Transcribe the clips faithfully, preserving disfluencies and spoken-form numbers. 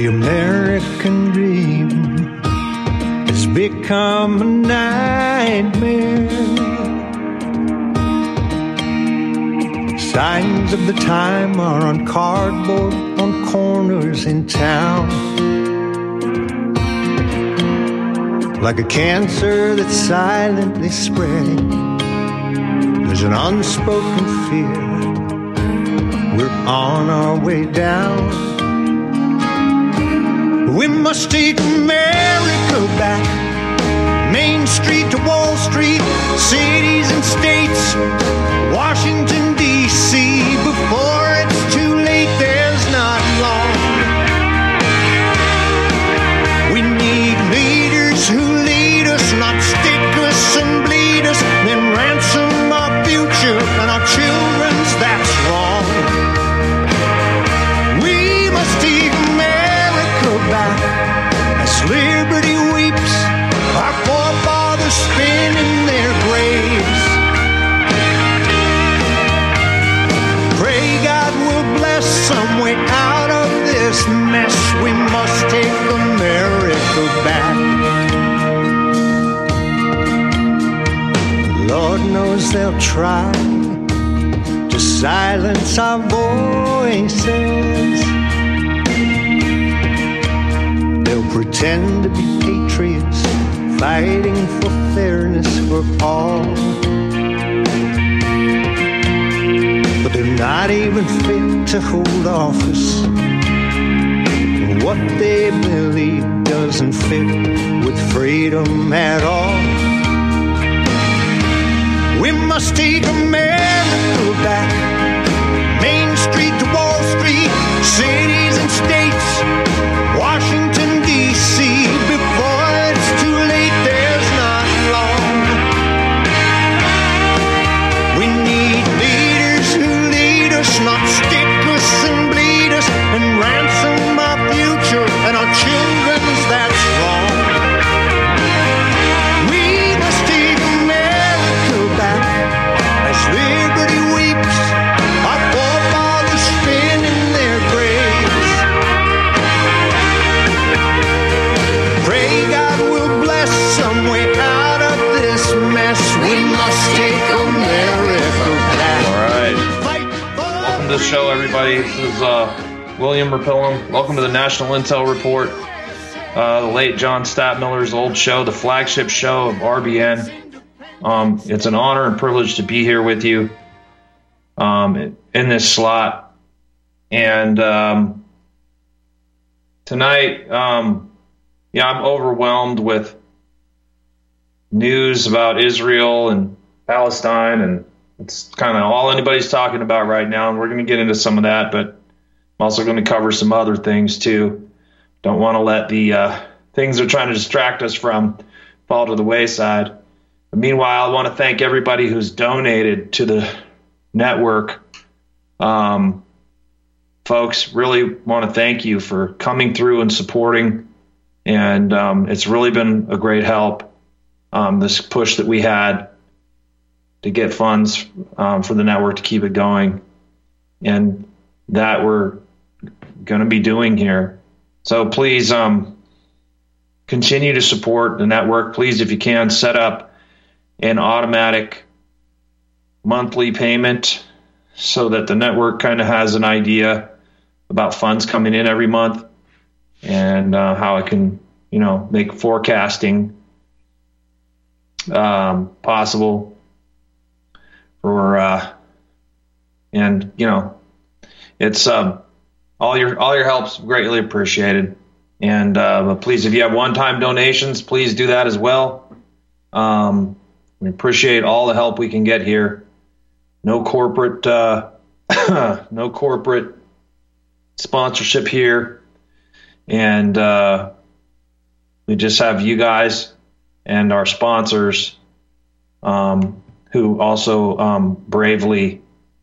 American dream has become a nightmare. Signs of the time are on cardboard on corners in town, like a cancer that's silently spreading. There's an unspoken fear we're on our way down. We must take America back, Main Street to Wall Street, cities and states, Washington, D C Before it's too late, there's not long. We need leaders who lead us, not stick us and bleed us, then ransom our future and our children's. That's wrong. We must take America back as liberty weeps, our forefathers spinning their graves. Pray God will bless some way out of this mess. We must take America back. Lord knows they'll try to silence our voices. They'll pretend to be patriots, fighting for fairness for all, but they're not even fit to hold office. What they believe doesn't fit with freedom at all. We must take America back, Main Street to Wall Street, cities and states, Washington, D C Before it's too late, there's not long. We need leaders who lead us, not stick us and bleed us, and ransom our future and our children's. That's wrong. We must take America back as liberty weeps, our forefathers spinning their graves. Pray God will bless some way out of this mess. We must take America back. All right. Welcome to the show, everybody. This is uh, William Rapillum. Welcome to the National Intel Report. Uh, the late John Stadtmiller's old show, the flagship show of R B N. Um, it's an honor and privilege to be here with you um, in this slot. And um, tonight, um, yeah, I'm overwhelmed with news about Israel and Palestine, and it's kind of all anybody's talking about right now. And we're going to get into some of that, but I'm also going to cover some other things too. Don't want to let the uh, things they're trying to distract us from fall to the wayside. But meanwhile, I want to thank everybody who's donated to the network. Um, folks, really want to thank you for coming through and supporting. And um, it's really been a great help, um, this push that we had to get funds um, for the network to keep it going. And that we're going to be doing here. So please um, continue to support the network. Please, if you can, set up an automatic monthly payment so that the network kind of has an idea about funds coming in every month and uh, how it can, you know, make forecasting um, possible for, uh, and, you know, it's, um, all your, all your help's greatly appreciated. And, uh, but please, if you have one-time donations, please do that as well. Um, we appreciate all the help we can get here. No corporate, uh, no corporate sponsorship here. And, uh, we just have you guys and our sponsors, um, who also, um, bravely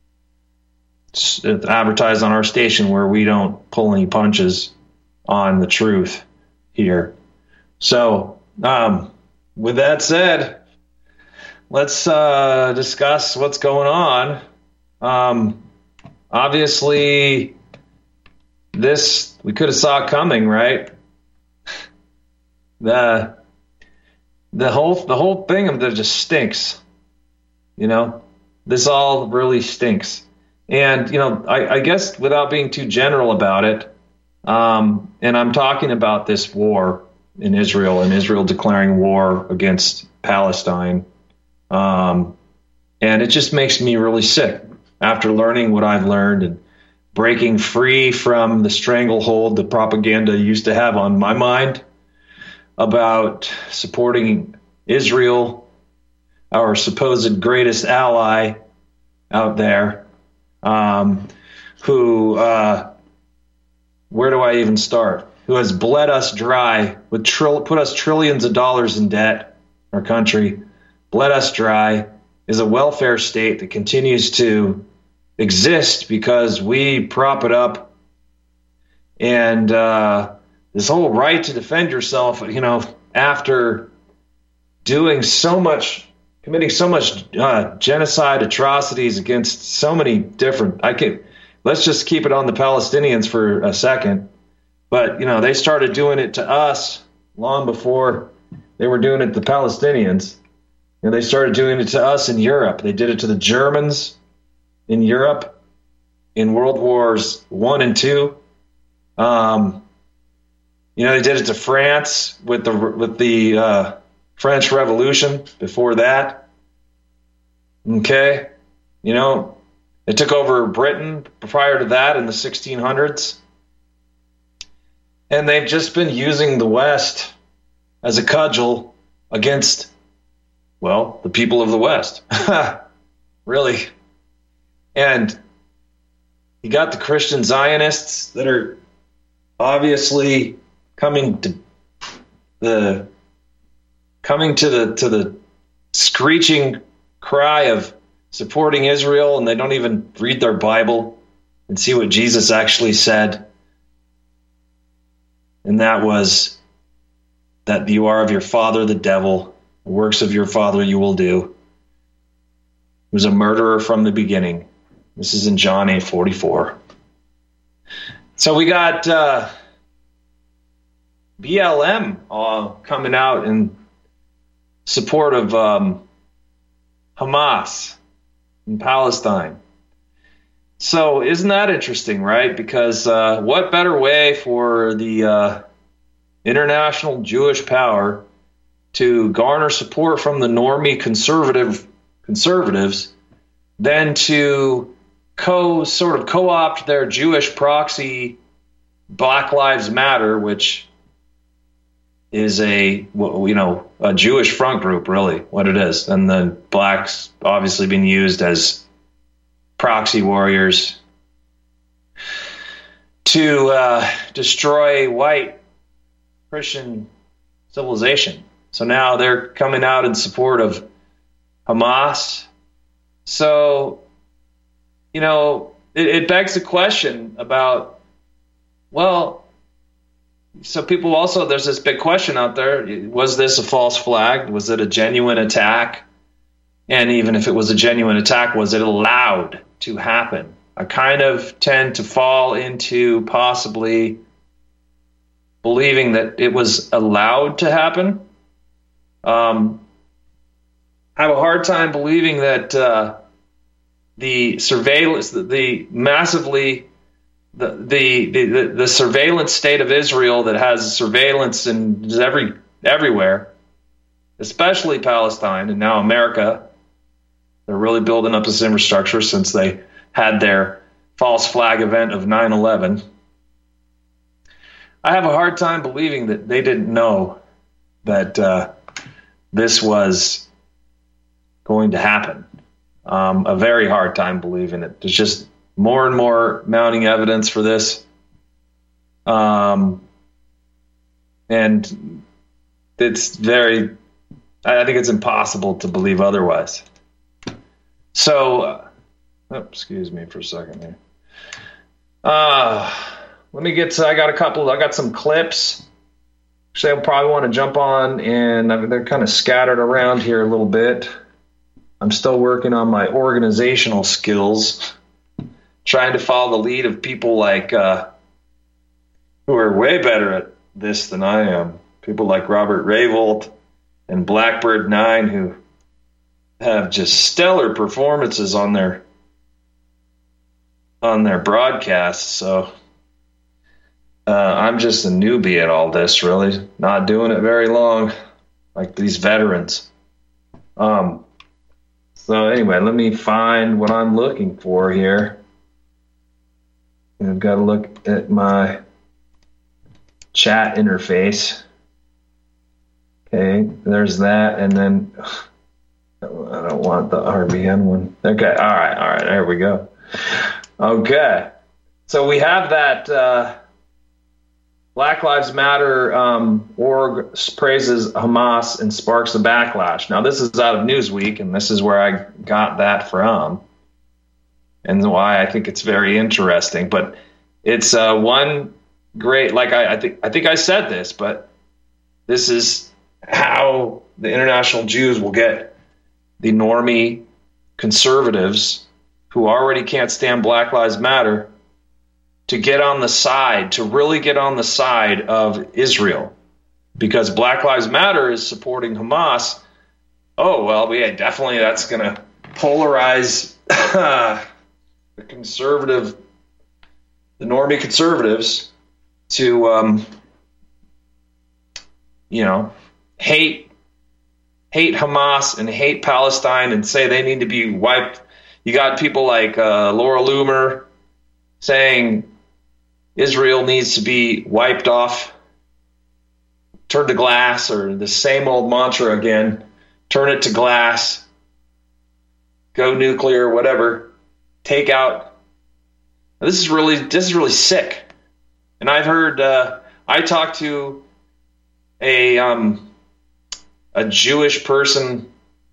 advertise on our station, where we don't pull any punches on the truth here. So, um, with that said, let's uh, discuss what's going on. Um, obviously, this we could have saw coming, right? The the whole the whole thing of it just stinks. You know, this all really stinks. And you know, I, I guess without being too general about it, um, and I'm talking about this war in Israel and Israel declaring war against Palestine, um, and it just makes me really sick after learning what I've learned and breaking free from the stranglehold the propaganda used to have on my mind about supporting Israel, our supposed greatest ally out there, um, who, uh, where do I even start? Who has bled us dry, with trill- put us trillions of dollars in debt, our country, bled us dry, is a welfare state that continues to exist because we prop it up. And uh, this whole right to defend yourself, you know, after doing so much, committing so much uh, genocide atrocities against so many different, I can, let's just keep it on the Palestinians for a second. But, you know, they started doing it to us long before they were doing it to the Palestinians. And they started doing it to us in Europe. They did it to the Germans in Europe in World Wars One and Two. Um, you know, they did it to France with the with the uh, French Revolution before that. Okay, you know, they took over Britain prior to that in the sixteen hundreds, and they've just been using the West as a cudgel against, well, the people of the West. Really. And you got the Christian Zionists that are obviously coming to the coming to the to the screeching cry of supporting Israel, and they don't even read their Bible and see what Jesus actually said. And that was that you are of your father the devil, the works of your father you will do. He was a murderer from the beginning. This is in John eight forty-four. So we got uh, B L M uh, coming out in support of um, Hamas in Palestine. So isn't that interesting, right? Because uh, what better way for the uh, international Jewish power to garner support from the normie conservative conservatives than to co sort of co-opt their Jewish proxy Black Lives Matter, which is a, you know, a Jewish front group, really, what it is. And the blacks obviously being used as proxy warriors to uh, destroy white Christian civilization. So now they're coming out in support of Hamas. So, you know, it, it begs the question about, well, so people also, there's this big question out there. Was this a false flag? Was it a genuine attack? And even if it was a genuine attack, was it allowed to happen? I kind of tend to fall into possibly believing that it was allowed to happen. Um, I have a hard time believing that uh, the surveillance, the, the massively, the, the the the surveillance state of Israel that has surveillance in every everywhere, especially Palestine and now America. They're really building up this infrastructure since they had their false flag event of nine eleven. I have a hard time believing that they didn't know that uh, this was going to happen. Um, a very hard time believing it. There's just more and more mounting evidence for this. Um, and it's very, I think it's impossible to believe otherwise. So, uh, oh, excuse me for a second here. Uh, let me get to, I got a couple, I got some clips. Actually, I'll probably want to jump on, and I mean, they're kind of scattered around here a little bit. I'm still working on my organizational skills, trying to follow the lead of people like uh, who are way better at this than I am. People like Robert Rayvold and Blackbird Nine, who have just stellar performances on their on their broadcasts. So uh, I'm just a newbie at all this, really. Not doing it very long, like these veterans. Um. So anyway, let me find what I'm looking for here. I've got to look at my chat interface. Okay, there's that, and then I don't want the R B N one. Okay, all right, all right, there we go. Okay, so we have that uh, Black Lives Matter um, org praises Hamas and sparks a backlash. Now, this is out of Newsweek, and this is where I got that from, and why I think it's very interesting. But it's uh, one great, like I, I think I think I said this, but this is how the international Jews will get the normie conservatives who already can't stand Black Lives Matter to get on the side, to really get on the side of Israel. Because Black Lives Matter is supporting Hamas. Oh, well, yeah, definitely that's going to polarize the conservative, the normie conservatives to, um, you know, hate hate Hamas and hate Palestine and say they need to be wiped. You got people like uh, Laura Loomer saying Israel needs to be wiped off, turn to glass, or the same old mantra again, turn it to glass, go nuclear, whatever, take out. This is really this is really sick. And I've heard uh, I talked to a um, a Jewish person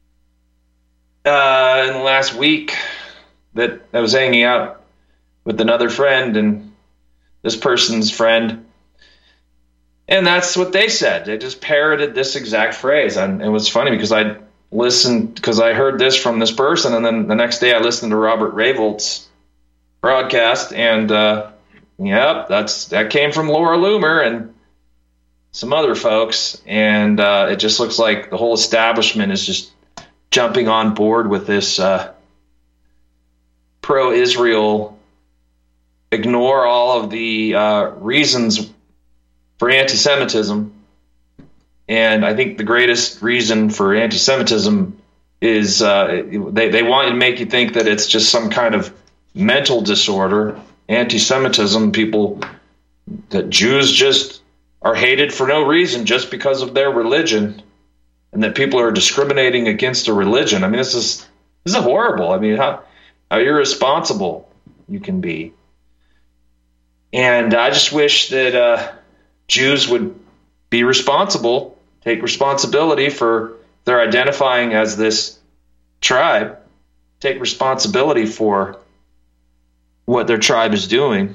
uh, in the last week that I was hanging out with another friend and this person's friend. And that's what they said. They just parroted this exact phrase. And it was funny because I listened, because I heard this from this person. And then the next day I listened to Robert Rayvold's broadcast. And, uh, yep, that's that came from Laura Loomer and some other folks. And uh, it just looks like the whole establishment is just jumping on board with this uh, pro-Israel, ignore all of the uh, reasons for anti-Semitism. And I think the greatest reason for anti-Semitism is uh, they, they want to make you think that it's just some kind of mental disorder. Anti-Semitism, people, that Jews just are hated for no reason just because of their religion, and that people are discriminating against a religion. I mean, this is this is horrible. I mean, how, how irresponsible you can be. And I just wish that uh, Jews would be responsible, take responsibility for their identifying as this tribe, take responsibility for what their tribe is doing.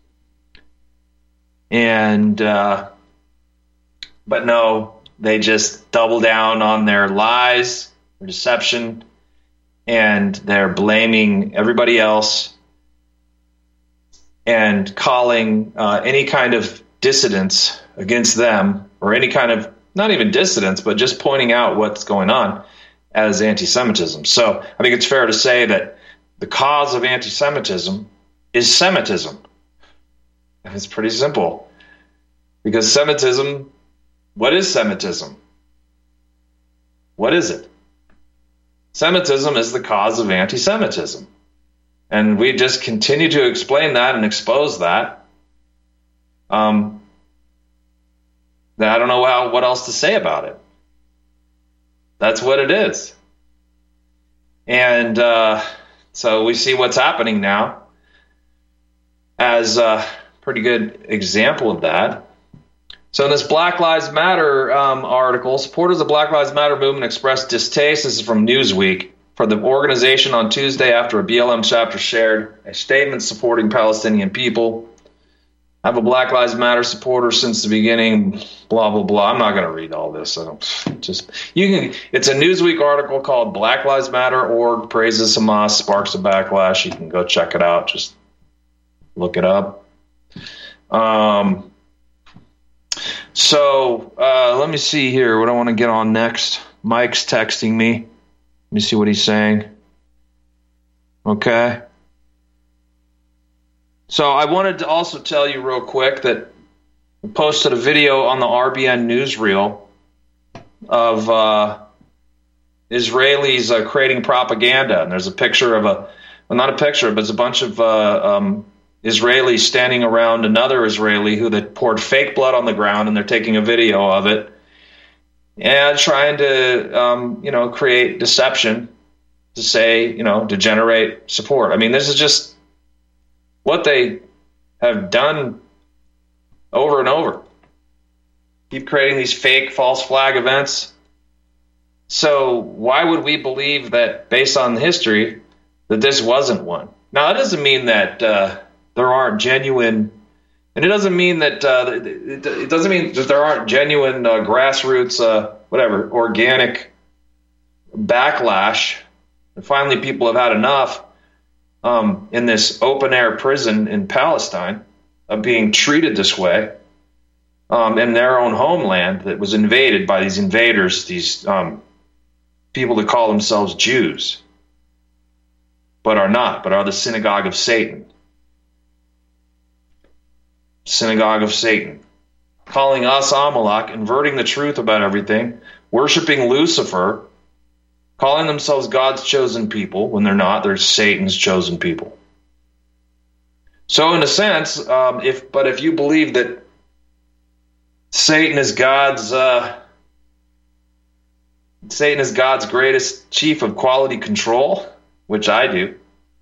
And, uh, but no, they just double down on their lies, their deception, and they're blaming everybody else and calling uh, any kind of dissidents against them, or any kind of, not even dissidents, but just pointing out what's going on as anti-Semitism. So I think it's fair to say that the cause of anti-Semitism is Semitism. And it's pretty simple. Because Semitism, what is Semitism? What is it? Semitism is the cause of anti-Semitism. And we just continue to explain that and expose that. Um, that I don't know how, what else to say about it. That's what it is. And uh, so we see what's happening now as a pretty good example of that. So in this Black Lives Matter um, article, supporters of the Black Lives Matter movement expressed distaste, this is from Newsweek, for the organization on Tuesday after a B L M chapter shared a statement supporting Palestinian people. I have a Black Lives Matter supporter since the beginning, blah, blah, blah. I'm not going to read all this. I don't, just you can. It's a Newsweek article called Black Lives Matter org praises Hamas, sparks a backlash. You can go check it out. Just look it up. Um, So uh, let me see here what I want to get on next. Mike's texting me. Let me see what he's saying. Okay. So I wanted to also tell you real quick that I posted a video on the R B N newsreel of uh, Israelis uh, creating propaganda. And there's a picture of a, well, not a picture, but it's a bunch of uh, um, Israelis standing around another Israeli who that poured fake blood on the ground, and they're taking a video of it and trying to, um, you know, create deception to say, you know, to generate support. I mean, this is just what they have done over and over. Keep creating these fake false flag events. So why would we believe that, based on history, that this wasn't one? Now, it doesn't mean that uh, there aren't genuine, and it doesn't mean that uh, it, it doesn't mean that there aren't genuine uh, grassroots, uh, whatever, organic backlash. And finally, people have had enough um, in this open air prison in Palestine of being treated this way um, in their own homeland that was invaded by these invaders, these um, people that call themselves Jews, but are not, but are the synagogue of Satan. Synagogue of Satan. Calling us Amalek, inverting the truth about everything, worshiping Lucifer, calling themselves God's chosen people when they're not. They're Satan's chosen people. So in a sense, um, if but if you believe that Satan is God's uh, Satan is God's greatest chief of quality control, which I do,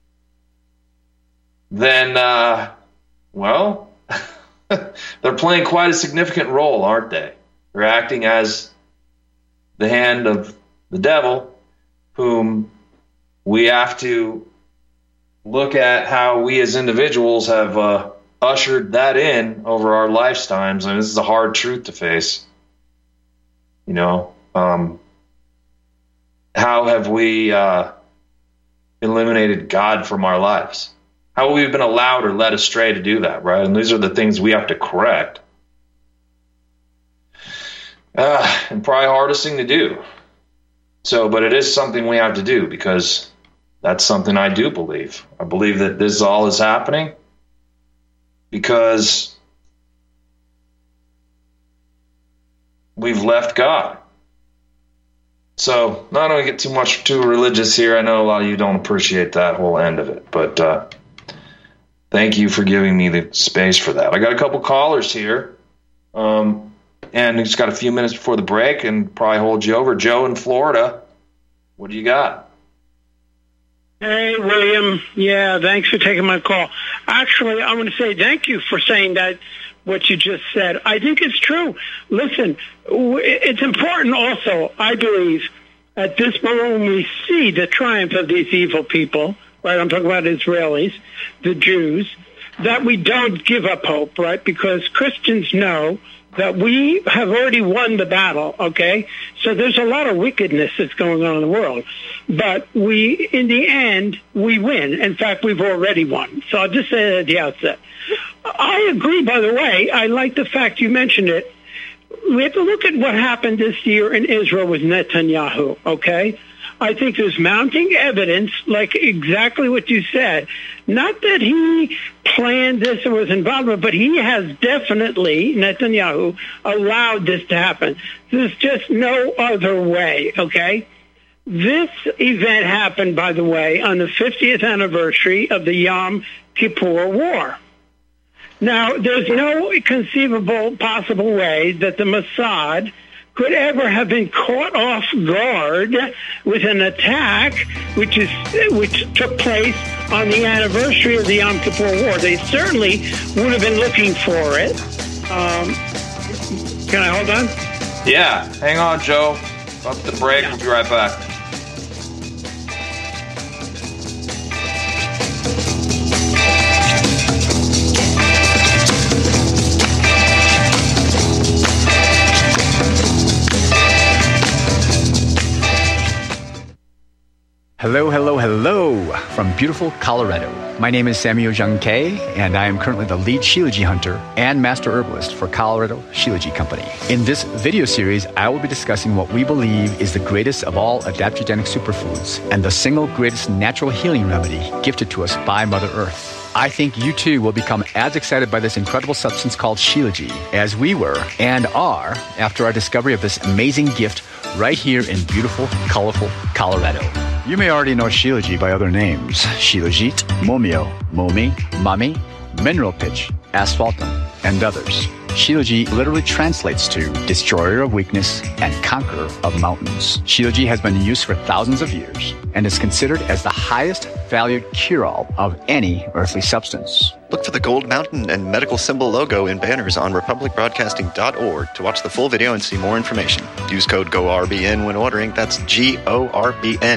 then uh, well, they're playing quite a significant role, aren't they? They're acting as the hand of the devil, whom we have to look at how we as individuals have uh, ushered that in over our lifetimes. And this is a hard truth to face. You know, um, how have we uh, eliminated God from our lives? How have we been allowed or led astray to do that, right? And these are the things we have to correct. Uh, and probably hardest thing to do. So, but it is something we have to do, because that's something I do believe. I believe that this all is happening because we've left God. So, not going to get too much too religious here. I know a lot of you don't appreciate that whole end of it, but uh, thank you for giving me the space for that. I got a couple callers here, um, and we just got a few minutes before the break, and probably hold you over. Joe in Florida, what do you got? Hey, William. Yeah, thanks for taking my call. Actually, I want to say thank you for saying that, what you just said. I think it's true. Listen, it's important also, I believe, at this moment when we see the triumph of these evil people, right, I'm talking about Israelis, the Jews, that we don't give up hope, right, because Christians know that we have already won the battle, okay? So there's a lot of wickedness that's going on in the world. But we, in the end, we win. In fact, we've already won. So I'll just say that at the outset. I agree, by the way. I like the fact you mentioned it. We have to look at what happened this year in Israel with Netanyahu, okay? I think there's mounting evidence, like exactly what you said. Not that he planned this or was involved with it, but he has definitely, Netanyahu, allowed this to happen. There's just no other way, okay? This event happened, by the way, on the fiftieth anniversary of the Yom Kippur War. Now, there's no conceivable possible way that the Mossad could ever have been caught off guard with an attack which is which took place on the anniversary of the Yom Kippur War. They certainly would have been looking for it. Um, can I hold on? Yeah, hang on, Joe. Up the break. Yeah. We'll be right back. Hello, hello, hello from beautiful Colorado. My name is Samuel Jung Kay, and I am currently the lead Shilajit hunter and master herbalist for Colorado Shilajit Company. In this video series, I will be discussing what we believe is the greatest of all adaptogenic superfoods and the single greatest natural healing remedy gifted to us by Mother Earth. I think you too will become as excited by this incredible substance called Shilajit as we were and are after our discovery of this amazing gift right here in beautiful, colorful Colorado. You may already know Shilajit by other names: Shilajit, Momio, Momi, Mami, Mineral Pitch, Asphaltum, and others. Shilajit literally translates to destroyer of weakness and conqueror of mountains. Shilajit has been in use for thousands of years and is considered as the highest valued cure-all of any earthly substance. Look for the gold mountain and medical symbol logo in banners on republic broadcasting dot org to watch the full video and see more information. Use code G O R B N when ordering. That's G O R B N.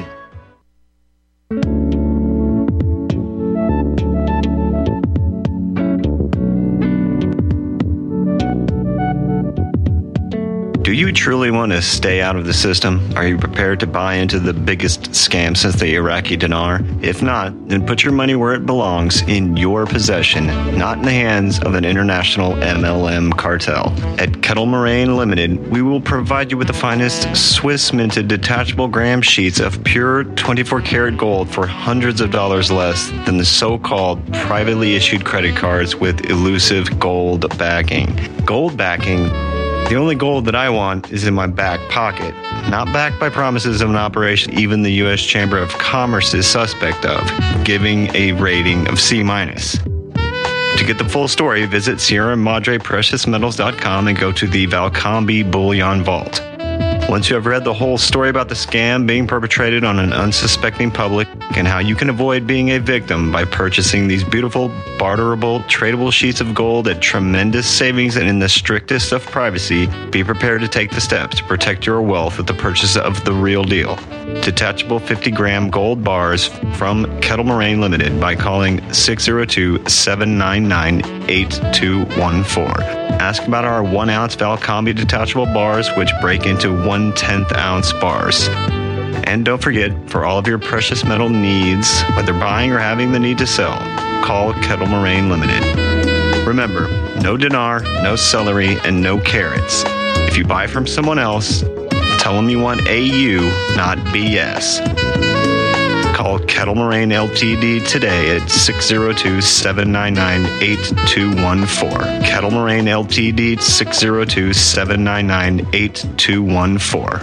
Do you truly want to stay out of the system? Are you prepared to buy into the biggest scam since the Iraqi dinar? If not, then put your money where it belongs, in your possession, not in the hands of an international M L M cartel. At Kettle Moraine Limited, we will provide you with the finest Swiss-minted detachable gram sheets of pure twenty-four karat gold for hundreds of dollars less than the so-called privately issued credit cards with elusive gold backing. Gold backing? The only gold that I want is in my back pocket, not backed by promises of an operation even the U S Chamber of Commerce is suspect of, giving a rating of C minus. To get the full story, visit Sierra Madre Precious Metals dot com and go to the Valcombe Bullion Vault. Once you have read the whole story about the scam being perpetrated on an unsuspecting public and how you can avoid being a victim by purchasing these beautiful, barterable, tradable sheets of gold at tremendous savings and in the strictest of privacy, be prepared to take the steps to protect your wealth with the purchase of the real deal. Detachable fifty gram gold bars from Kettle Moraine Limited by calling six oh two, seven nine nine, eight two one four. Ask about our one ounce Valcombe detachable bars, which break into one tenth ounce bars. And don't forget, for all of your precious metal needs, whether buying or having the need to sell, call Kettle Moraine Limited. Remember, no dinar, no celery, and no carrots. If you buy from someone else, tell them you want A U, not B S. Call Kettle Moraine Limited today at six oh two, seven nine nine, eight two one four. Kettle Moraine Limited, six oh two, seven nine nine, eight two one four.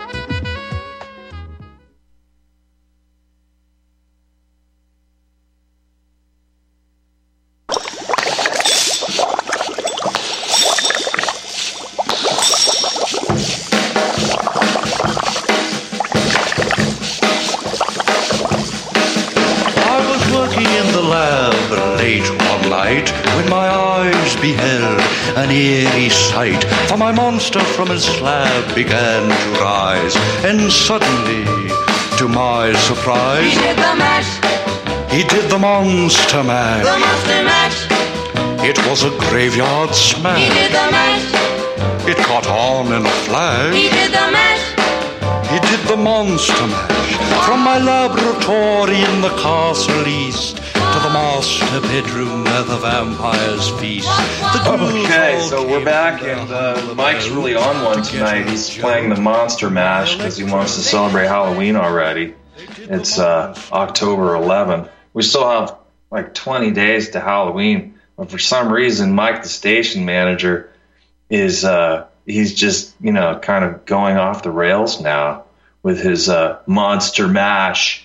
An eerie sight, for my monster from his slab began to rise, and suddenly, to my surprise, he did the mash. He did the monster mash. The monster mash. It was a graveyard smash. He did the mash. It caught on in a flash. He did the mash. He did the monster mash. From my laboratory in the castle east to the master bedroom where the vampires feast. The okay, so we're back, and uh, Mike's really on one tonight. He's playing the Monster Mash because he wants to celebrate Halloween already. It's uh, October eleventh. We still have like twenty days to Halloween, but for some reason, Mike, the station manager, is uh, he's just you know kind of going off the rails now with his uh, Monster Mash.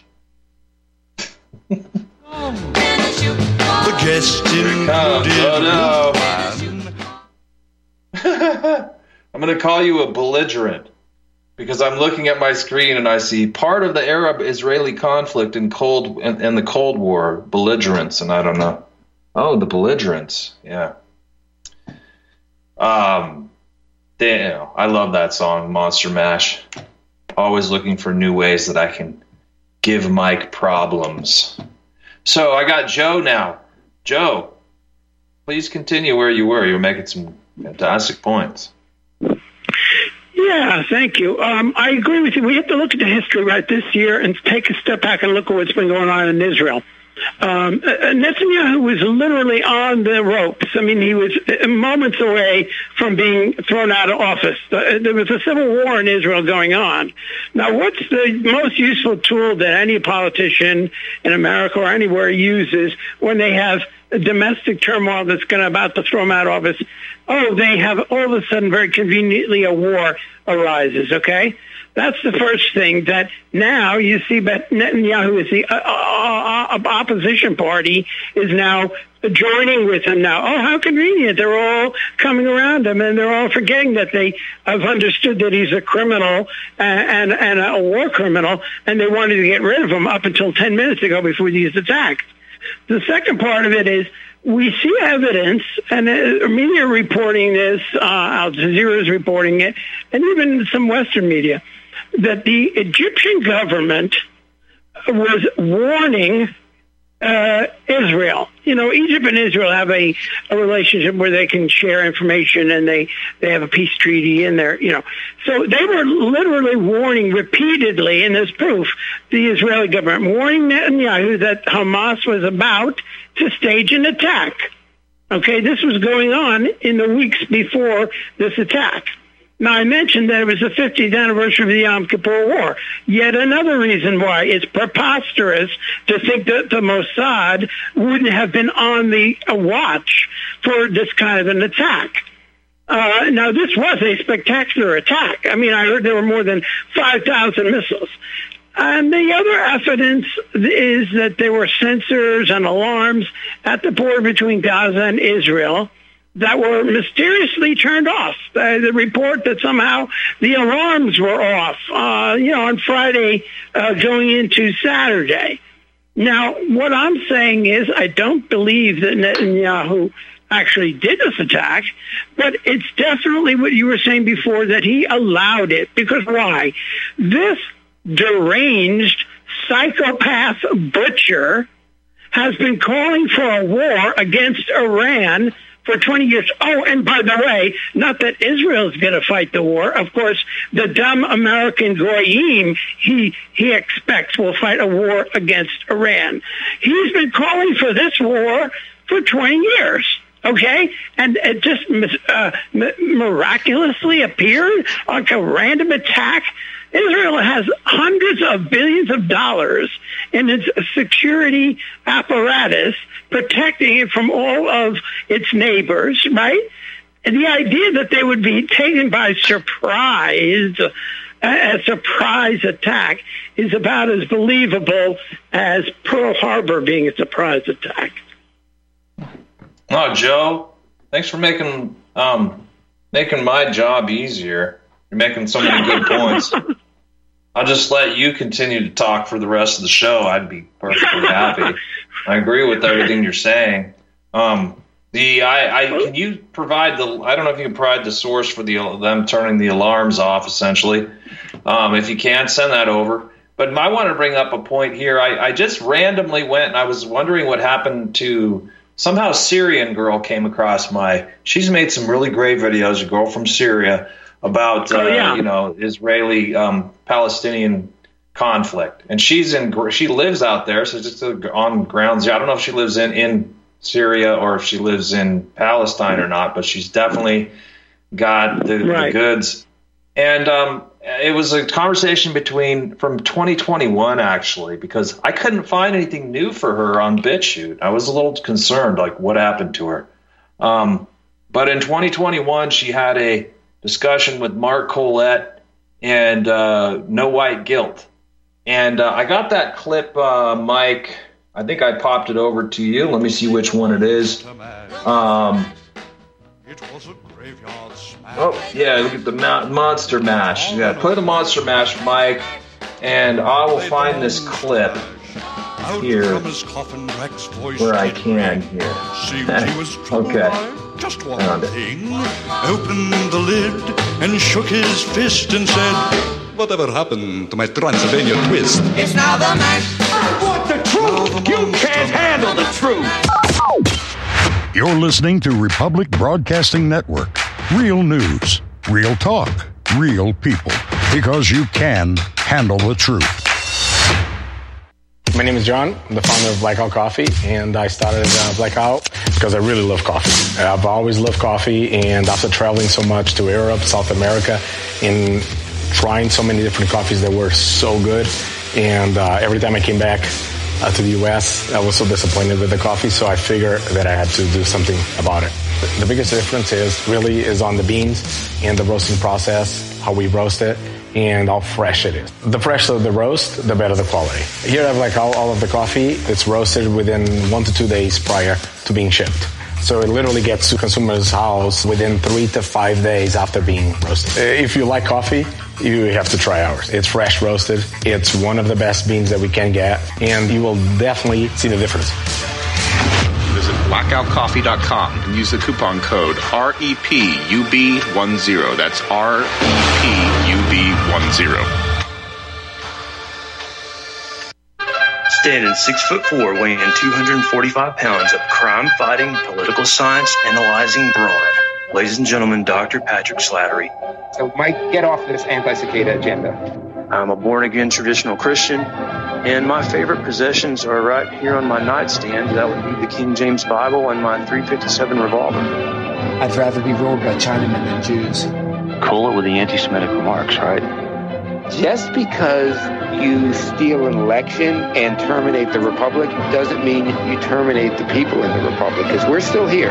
The guest included. Oh, no. I'm going to call you a belligerent because I'm looking at my screen and I see part of the Arab-Israeli conflict in cold and, and the Cold War, belligerents, and I don't know. Oh, the belligerents, yeah. Um, damn, I love that song, Monster Mash. Always looking for new ways that I can give Mike problems. So I got Joe now. Joe, please continue where you were. You were making some fantastic points. Yeah, Yeah, thank you. Um, I agree with you. We have to look at the history right this year and take a step back and look at what's been going on in Israel. Um, Netanyahu was literally on the ropes. I mean, he was moments away from being thrown out of office. There was a civil war in Israel going on. Now, what's the most useful tool that any politician in America or anywhere uses when they have a domestic turmoil that's going to about to throw them out of office? Oh, they have all of a sudden very conveniently a war arises, okay? That's the first thing that now you see that Netanyahu is the uh, uh, uh, opposition party is now joining with him now. Oh, how convenient. They're all coming around him, and they're all forgetting that they have understood that he's a criminal and, and, and a war criminal, and they wanted to get rid of him up until ten minutes ago before these attacks. The second part of it is we see evidence, and uh, media reporting this, uh, Al Jazeera is reporting it, and even some Western media, that the Egyptian government was warning uh, Israel. You know, Egypt and Israel have a, a relationship where they can share information, and they, they have a peace treaty in there, you know. So they were literally warning repeatedly, and there's proof, the Israeli government warning Netanyahu that Hamas was about to stage an attack. Okay, this was going on in the weeks before this attack. Now, I mentioned that it was the fiftieth anniversary of the Yom Kippur War. Yet another reason why it's preposterous to think that the Mossad wouldn't have been on the uh, watch for this kind of an attack. Uh, now, this was a spectacular attack. I mean, I heard there were more than five thousand missiles. And the other evidence is that there were sensors and alarms at the border between Gaza and Israel that were mysteriously turned off. Uh, the report that somehow the alarms were off, uh, you know, on Friday uh, going into Saturday. Now, what I'm saying is I don't believe that Netanyahu actually did this attack, but it's definitely what you were saying before, that he allowed it. Because why? This deranged psychopath butcher has been calling for a war against Iran for twenty years. Oh, and by the way, not that Israel's going to fight the war. Of course, the dumb American goyim he he expects will fight a war against Iran. He's been calling for this war for twenty years. Okay, and it just uh, miraculously appeared like a random attack. Israel has hundreds of billions of dollars in its security apparatus protecting it from all of its neighbors, right? And the idea that they would be taken by surprise, a surprise attack, is about as believable as Pearl Harbor being a surprise attack. Oh, Joe, thanks for making um, making my job easier. You're making so many good points. I'll just let you continue to talk for the rest of the show. I'd be perfectly happy. I agree with everything you're saying. Um, the I, I can you provide the I don't know if you can provide the source for the them turning the alarms off. Essentially, um, if you can, send that over. But I want to bring up a point here. I, I just randomly went and I was wondering what happened to somehow a Syrian girl came across my. She's made some really great videos. A girl from Syria. About uh, oh, yeah. you know Israeli um, Palestinian conflict, and she's in she lives out there, so just on grounds. I don't know if she lives in, in Syria or if she lives in Palestine or not, but she's definitely got the, right. the goods. And um, it was a conversation between from twenty twenty-one actually, because I couldn't find anything new for her on BitChute. I was a little concerned, like what happened to her. Um, but in twenty twenty-one, she had a discussion with Mark Collette and uh, No White Guilt. And uh, I got that clip, uh, Mike. I think I popped it over to you. Let me see which one it is. Um, oh, yeah, look at the mo- Monster Mash. Yeah, play the Monster Mash, Mike, and I will find this clip here where I can here. Okay. Just one thing, opened the lid and shook his fist and said, whatever happened to my Transylvania twist? It's now the mash. I want the truth. You can't handle the truth. You're listening to Republic Broadcasting Network. Real news, real talk, real people, because you can handle the truth. My name is John. I'm the founder of Blackout Coffee, and I started uh, Blackout because I really love coffee. I've always loved coffee, and after traveling so much to Europe, South America, and trying so many different coffees that were so good, and uh, every time I came back uh, to the U S, I was so disappointed with the coffee, so I figured that I had to do something about it. The biggest difference is really is on the beans and the roasting process, how we roast it, and how fresh it is. The fresher the roast, the better the quality. Here I have like all, all of the coffee. It's roasted within one to two days prior to being shipped. So it literally gets to consumers' house within three to five days after being roasted. If you like coffee, you have to try ours. It's fresh roasted. It's one of the best beans that we can get, and you will definitely see the difference. Visit blackout coffee dot com and use the coupon code R E P U B ten. That's R E P U B ten. Standing six foot four, weighing two hundred forty-five pounds of crime-fighting, political science analyzing brawn. Ladies and gentlemen, Doctor Patrick Slattery. So, Mike, get off this anti-cicada agenda. I'm a born-again traditional Christian, and my favorite possessions are right here on my nightstand. That would be the King James Bible and my three fifty-seven revolver. I'd rather be ruled by Chinamen than Jews. Cool it with the anti-Semitic remarks, right? Just because you steal an election and terminate the republic doesn't mean you terminate the people in the republic, because we're still here.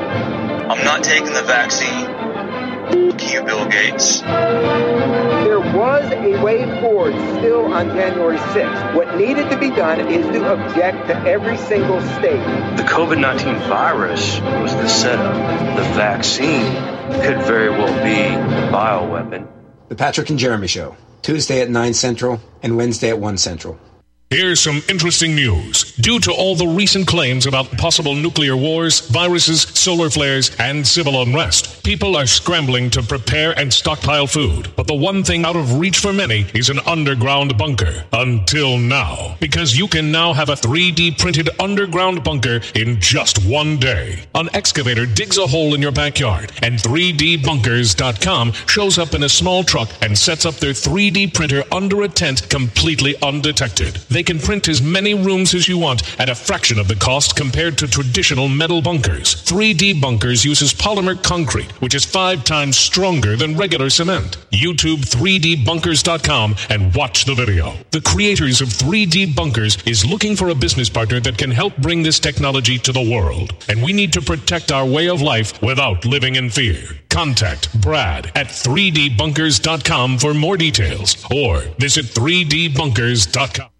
I'm not taking the vaccine. Fuck you, Bill Gates. There was a way forward still on January sixth. What needed to be done is to object to every single state. The COVID nineteen virus was the setup. The vaccine could very well be the bioweapon. The Patrick and Jeremy Show, Tuesday at nine Central and Wednesday at one Central. Here's some interesting news. Due to all the recent claims about possible nuclear wars, viruses, solar flares, and civil unrest, people are scrambling to prepare and stockpile food. But the one thing out of reach for many is an underground bunker. Until now. Because you can now have a three D printed underground bunker in just one day. An excavator digs a hole in your backyard, and three D bunkers dot com shows up in a small truck and sets up their three D printer under a tent completely undetected. They can print as many rooms as you want at a fraction of the cost compared to traditional metal bunkers. three D Bunkers uses polymer concrete, which is five times stronger than regular cement. YouTube three D bunkers dot com and watch the video. The creators of three D Bunkers is looking for a business partner that can help bring this technology to the world. And we need to protect our way of life without living in fear. Contact Brad at three D bunkers dot com for more details, or visit three D bunkers dot com.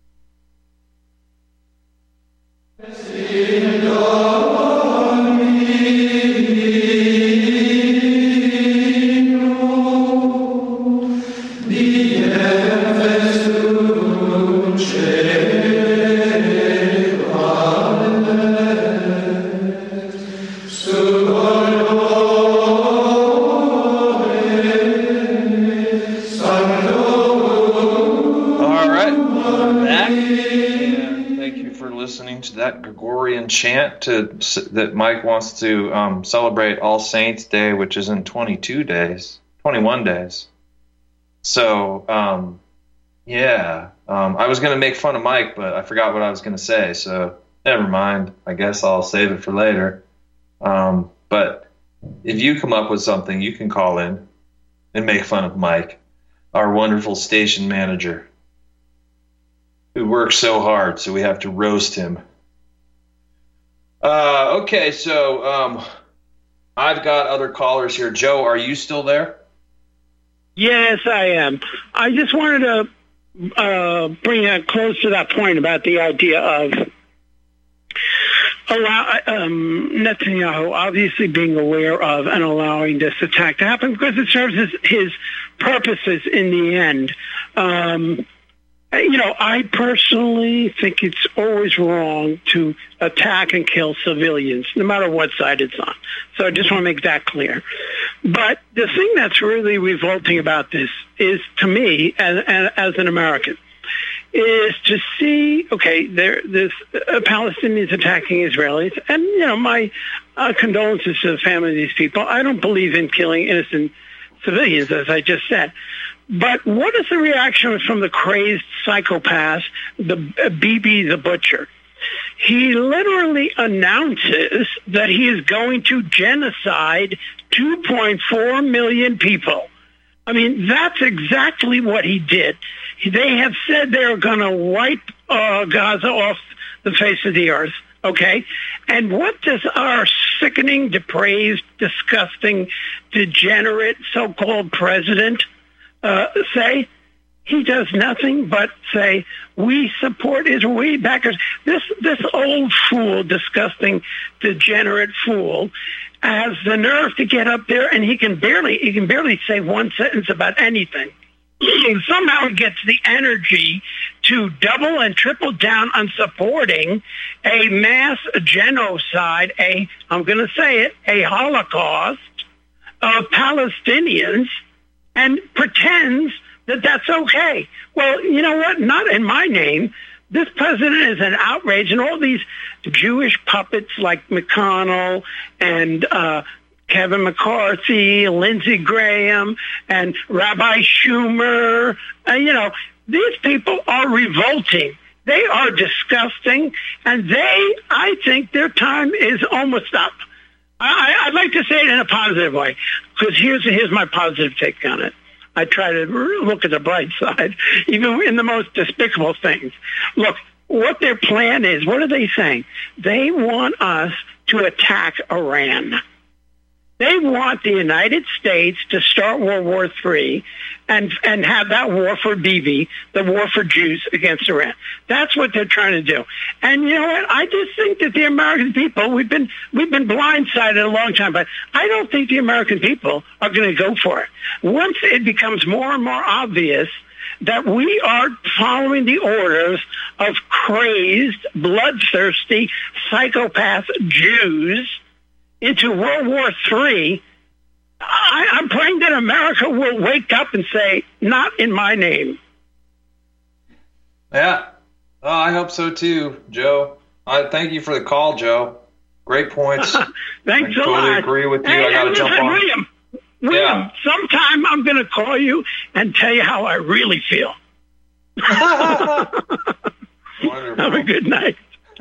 That Gregorian chant to that Mike wants to um, celebrate All Saints Day, which is in twenty-two days, twenty-one days. So, um, yeah, um, I was going to make fun of Mike, but I forgot what I was going to say. So never mind. I guess I'll save it for later. Um, but if you come up with something, you can call in and make fun of Mike, our wonderful station manager, who works so hard, so we have to roast him. Uh, okay, so um, I've got other callers here. Joe, are you still there? Yes, I am. I just wanted to uh, bring that close to that point about the idea of allow um, Netanyahu obviously being aware of and allowing this attack to happen because it serves his, his purposes in the end. Um, You know, I personally think it's always wrong to attack and kill civilians, no matter what side it's on. So I just want to make that clear. But the thing that's really revolting about this is, to me, as, as an American, is to see, okay, there, this uh, Palestinians attacking Israelis, and, you know, my uh, condolences to the family of these people. I don't believe in killing innocent civilians, as I just said. But what is the reaction from the crazed psychopath, the B B the Butcher? He literally announces that he is going to genocide two point four million people. I mean, that's exactly what he did. They have said they're going to wipe uh, Gaza off the face of the earth, okay? And what does our sickening, depraved, disgusting, degenerate so-called president uh, say? He does nothing but say, we support Israel, we backers. This, this old fool, disgusting, degenerate fool, has the nerve to get up there, and he can barely he can barely say one sentence about anything. Somehow he gets the energy to double and triple down on supporting a mass genocide, a, I'm going to say it, a Holocaust of Palestinians, and pretends that that's okay. Well, you know what? Not in my name. This president is an outrage, and all these Jewish puppets like McConnell and uh, Kevin McCarthy, Lindsey Graham, and Rabbi Schumer, uh, you know, these people are revolting. They are disgusting, and they, I think their time is almost up. I, I'd like to say it in a positive way, because here's, here's my positive take on it. I try to look at the bright side, even in the most despicable things. Look, what their plan is, what are they saying? They want us to attack Iran. They want the United States to start World War Three and and have that war for Bibi, the war for Jews against Iran. That's what they're trying to do. And you know what? I just think that the American people, we've been we've been blindsided a long time, but I don't think the American people are going to go for it. Once it becomes more and more obvious that we are following the orders of crazed, bloodthirsty, psychopath Jews into World War Three, I, I'm praying that America will wake up and say, not in my name. Yeah, oh, I hope so too, Joe. I thank you for the call, Joe. Great points. Thanks I a totally lot. agree with you. Hey, I got to and jump listen, on. William, William, Yeah. sometime I'm going to call you and tell you how I really feel. Wonderful. Have a good night.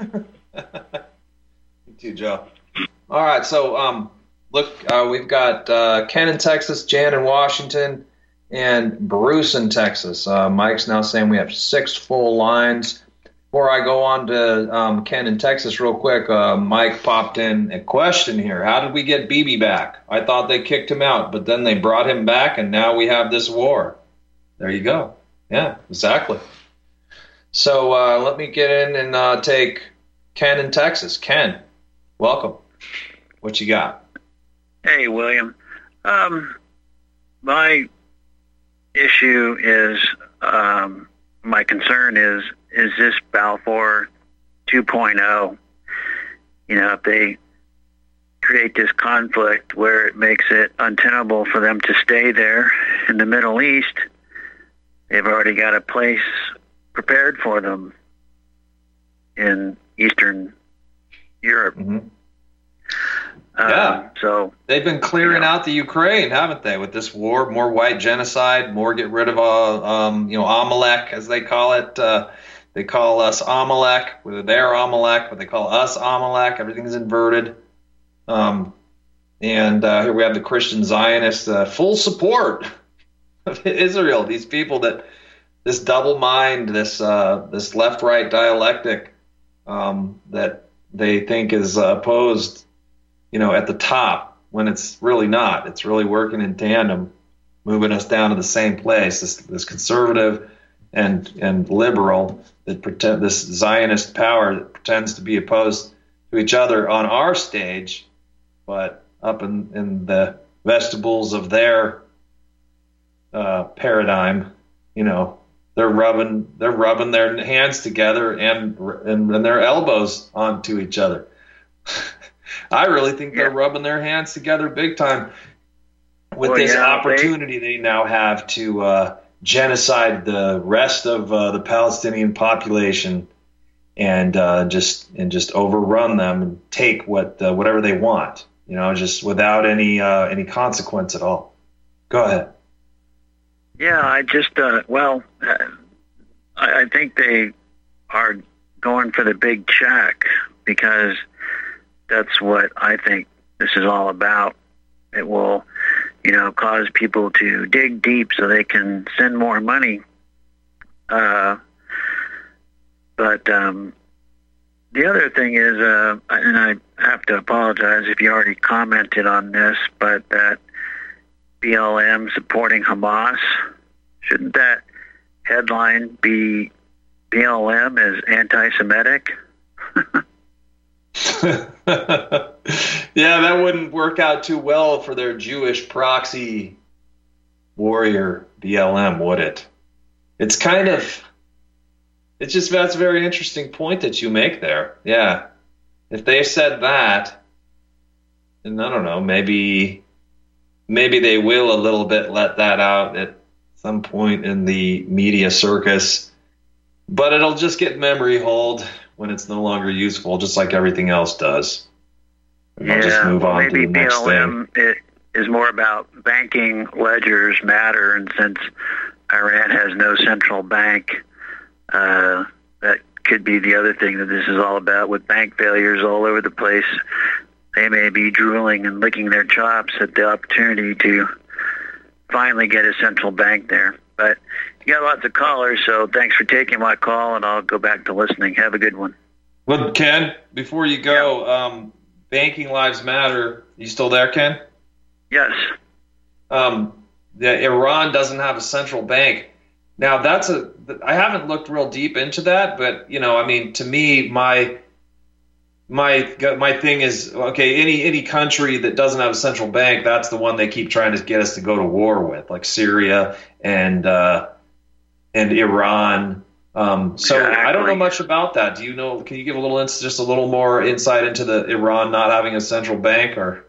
You too, Joe. All right, so um, look, uh, we've got uh, Ken in Texas, Jan in Washington, and Bruce in Texas. Uh, Mike's now saying we have six full lines. Before I go on to um, Ken in Texas real quick, uh, Mike popped in a question here. How did we get Bibi back? I thought they kicked him out, but then they brought him back, and now we have this war. There you go. Yeah, exactly. So uh, let me get in and uh, take Ken in Texas. Ken, welcome. What you got? Hey, William. Um, my issue is, um, my concern is, is this Balfour two point oh? You know, if they create this conflict where it makes it untenable for them to stay there in the Middle East, they've already got a place prepared for them in Eastern Europe. Mm-hmm. Yeah. Um, so they've been clearing you know, out the Ukraine, haven't they? With this war, more white genocide, more get rid of, uh, um, you know, Amalek, as they call it. Uh, they call us Amalek, whether they're Amalek, but they call us Amalek. Everything's inverted. Um, and uh, here we have the Christian Zionists, uh, full support of Israel. These people that this double mind, this uh, this left-right dialectic um, that they think is uh, opposed. You know, at the top, when it's really not. It's really working in tandem, moving us down to the same place. This, this conservative and and liberal that pretend this Zionist power that pretends to be opposed to each other on our stage, but up in, in the vestibules of their uh, paradigm, you know, they're rubbing they're rubbing their hands together and and, and their elbows onto each other. I really think they're rubbing their hands together big time with well, this yeah, opportunity they, they now have to uh, genocide the rest of uh, the Palestinian population and uh, just and just overrun them and take what uh, whatever they want, you know, just without any uh, any consequence at all. Go ahead. Yeah, I just, uh, well, uh, I, I think they are going for the big check because that's what I think this is all about. It will, you know, cause people to dig deep so they can send more money. Uh, but um, the other thing is, uh, and I have to apologize if you already commented on this, but that B L M supporting Hamas, shouldn't that headline be B L M as anti-Semitic? Yeah, that wouldn't work out too well for their Jewish proxy warrior B L M, would it? It's kind of, it's just, that's a very interesting point that you make there. Yeah. If they said that, and I don't know, maybe, maybe they will a little bit let that out at some point in the media circus, but it'll just get memory hold when it's no longer useful, just like everything else does. And yeah, we'll just move well, on maybe to the next B L M thing. it is more about banking ledgers matter, and since Iran has no central bank, uh, that could be the other thing that this is all about. With bank failures all over the place, they may be drooling and licking their chops at the opportunity to finally get a central bank there. But you got lots of callers, so thanks for taking my call, and I'll go back to listening. Have a good one. Well, Ken, before you go, yeah. um, Banking Lives Matter. You still there, Ken? Yes. Um, yeah, Iran doesn't have a central bank. Now, that's a. I haven't looked real deep into that, but you know, I mean, to me, my my my thing is okay. Any any country that doesn't have a central bank, that's the one they keep trying to get us to go to war with, like Syria and uh, and Iran. Um, so exactly. I don't know much about that. Do you know? Can you give a little just a little more insight into the Iran not having a central bank, or?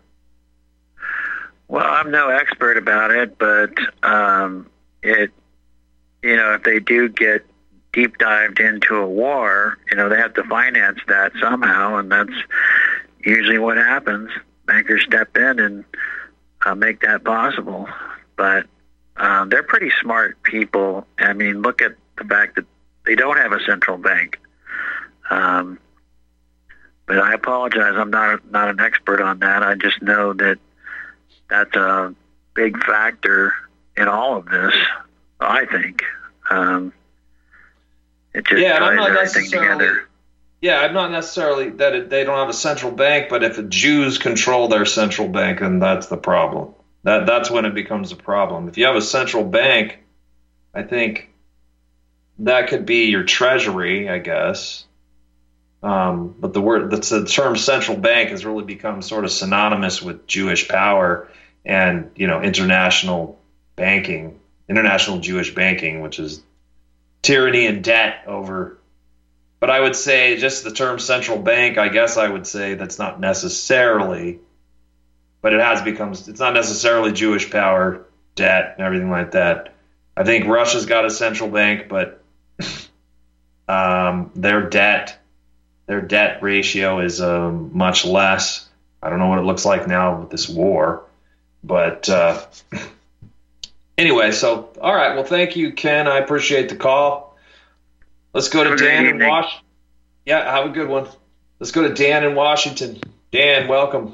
Well, I'm no expert about it, but um, it, you know, if they do get deep dived into a war, you know, they have to finance that somehow, and that's usually what happens. Bankers step in and uh, make that possible. But um, they're pretty smart people. I mean, look at the fact that they don't have a central bank. Um, but I apologize, I'm not not an expert on that. I just know that that's a big factor in all of this, I think. Um, it just yeah, ties I'm not everything together. Yeah, I'm not necessarily that it, they don't have a central bank, but if the Jews control their central bank, then that's the problem. That That's when it becomes a problem. If you have a central bank, I think that could be your treasury, I guess. Um, but the word, that's the term central bank has really become sort of synonymous with Jewish power and, you know, international banking, international Jewish banking, which is tyranny and debt over. But I would say just the term central bank, I guess I would say that's not necessarily, but it has become, it's not necessarily Jewish power, debt, and everything like that. I think Russia's got a central bank, but um, their debt, their debt ratio is um, much less. I don't know what it looks like now with this war, but uh, anyway, so, all right. Well, thank you, Ken. I appreciate the call. Let's go to Dan in Washington. Yeah, have a good one. Let's go to Dan in Washington. Dan, welcome.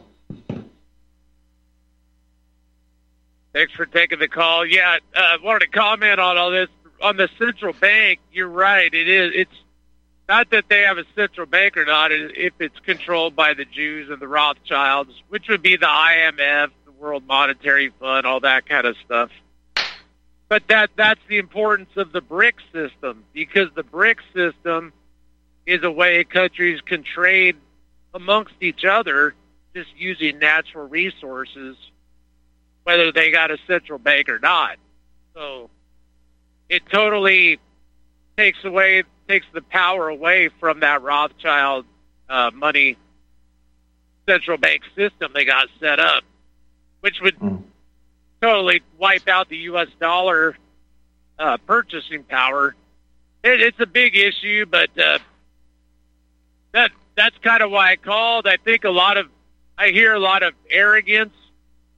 Thanks for taking the call. Yeah, I uh, wanted to comment on all this. On the central bank, you're right. It is. It's not that they have a central bank or not. If it's controlled by the Jews and the Rothschilds, which would be the I M F, the World Monetary Fund, all that kind of stuff. But that that's the importance of the BRICS system, because the BRICS system is a way countries can trade amongst each other just using natural resources, whether they got a central bank or not. So it totally takes away takes the power away from that Rothschild uh, money central bank system they got set up, which would mm. totally wipe out the U S dollar uh, purchasing power. It, it's a big issue, but uh, that that's kind of why I called. I think a lot of I hear a lot of arrogance.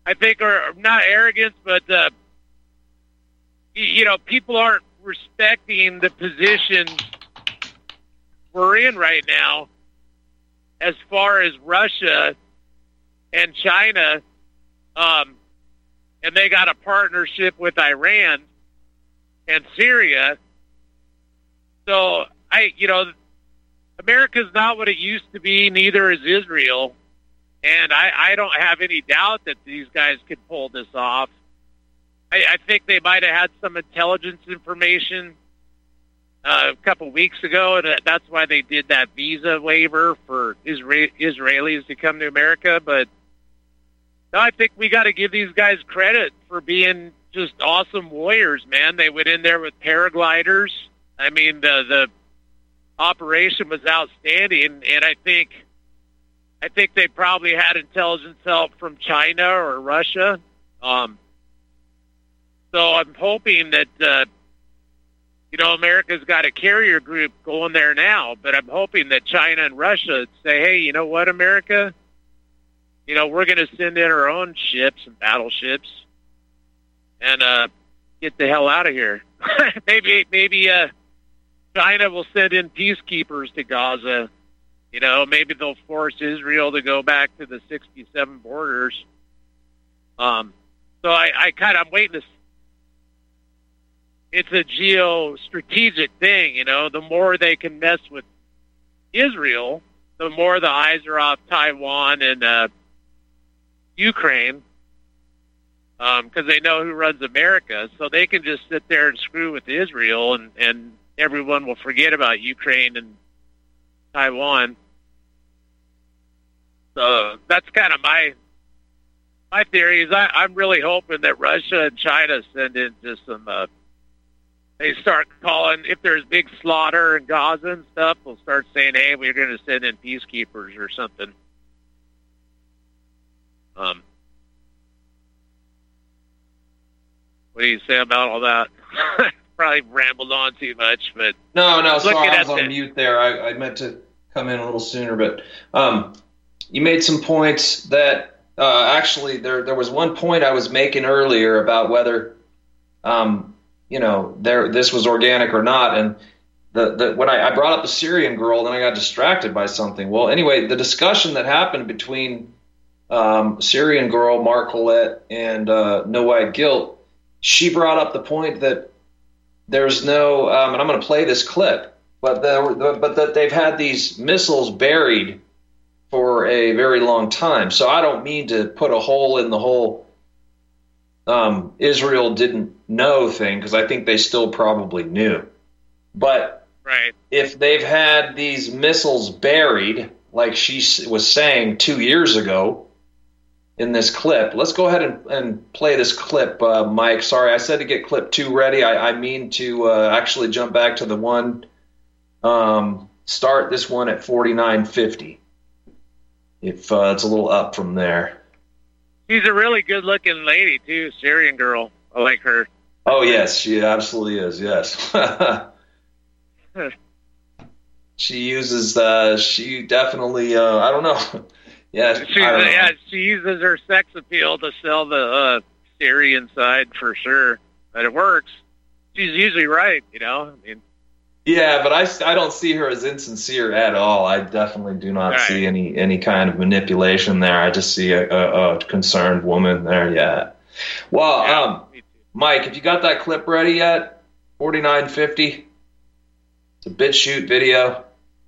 I think, are not arrogance, but, uh, you know, people aren't respecting the position we're in right now as far as Russia and China, um, and they got a partnership with Iran and Syria. So, I, you know, America's not what it used to be, neither is Israel. And I, I don't have any doubt that these guys could pull this off. I, I think they might have had some intelligence information uh, a couple weeks ago, and that's why they did that visa waiver for Isra- Israelis to come to America. But no, I think we got to give these guys credit for being just awesome warriors, man. They went in there with paragliders. I mean, the the operation was outstanding, and I think I think they probably had intelligence help from China or Russia. Um, so I'm hoping that, uh, you know, America's got a carrier group going there now, but I'm hoping that China and Russia say, hey, you know what, America? You know, we're going to send in our own ships and battleships and uh, get the hell out of here. maybe maybe uh, China will send in peacekeepers to Gaza. You know, maybe they'll force Israel to go back to the sixty-seven borders. Um, so I, I kind of, I'm waiting to, it's a geostrategic thing, you know, the more they can mess with Israel, the more the eyes are off Taiwan and uh, Ukraine, because um, they know who runs America. So they can just sit there and screw with Israel, and, and everyone will forget about Ukraine and Taiwan. So that's kind of my my theory. Is I, I'm really hoping that Russia and China send in just some. Uh, they start calling if there's big slaughter in Gaza and stuff. They'll start saying, "Hey, we're going to send in peacekeepers or something." Um, what do you say about all that? Probably rambled on too much, but no, no, sorry, I was on the, mute there. I, I meant to come in a little sooner, but um, you made some points that uh, actually there there was one point I was making earlier about whether um, you know there this was organic or not, and the, the when I, I brought up the Syrian girl, then I got distracted by something. Well, anyway, the discussion that happened between um, Syrian girl Mark Collette and uh, No White Guilt, she brought up the point that there's no, um, and I'm going to play this clip, but the, but that they've had these missiles buried for a very long time. So I don't mean to put a hole in the whole um, Israel didn't know thing, because I think they still probably knew. But right. if they've had these missiles buried, like she was saying two years ago in this clip, let's go ahead and, and play this clip, uh, Mike. Sorry, I said to get clip two ready. I, I mean to uh, actually jump back to the one, um, start this one at forty-nine fifty. If uh, it's a little up from there. She's a really good-looking lady, too, Syrian girl. I like her. Oh, yes, she absolutely is, yes. She uses, uh, she definitely, uh, I don't know. yeah, She's, I don't know. yeah, she uses her sex appeal to sell the uh, Syrian side for sure. But it works. She's usually right, you know. I mean, yeah, but I, I don't see her as insincere at all. I definitely do not right. see any, any kind of manipulation there. I just see a, a, a concerned woman there, yeah. Well, yeah, um, Mike, have you got that clip ready yet? forty-nine fifty. It's a BitChute video.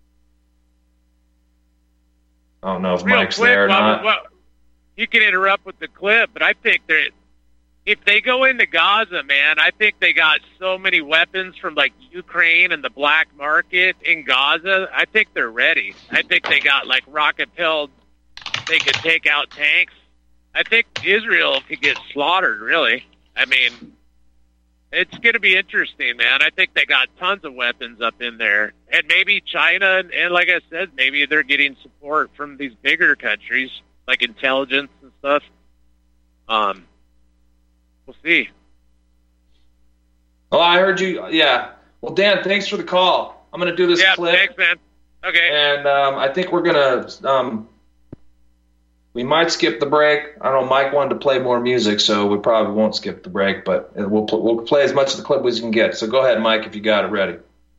I don't know if Real Mike's quick, there or well, not. Well, you can interrupt with the clip, but I think that if they go into Gaza, man, I think they got so many weapons from like Ukraine and the black market in Gaza. I think they're ready. I think they got like rocket-propelled. They could take out tanks. I think Israel could get slaughtered, really. I mean, it's going to be interesting, man. I think they got tons of weapons up in there. And maybe China, and, and like I said, maybe they're getting support from these bigger countries, like intelligence and stuff. Um, we'll see. Oh, I heard you. Yeah. Well, Dan, thanks for the call. I'm going to do this yeah, clip. thanks, man. Okay. And um, I think we're going to um, we might skip the break. I don't know. Mike wanted to play more music, so we probably won't skip the break, but we'll we'll play as much of the clip as we can get. So go ahead, Mike, if you got it ready.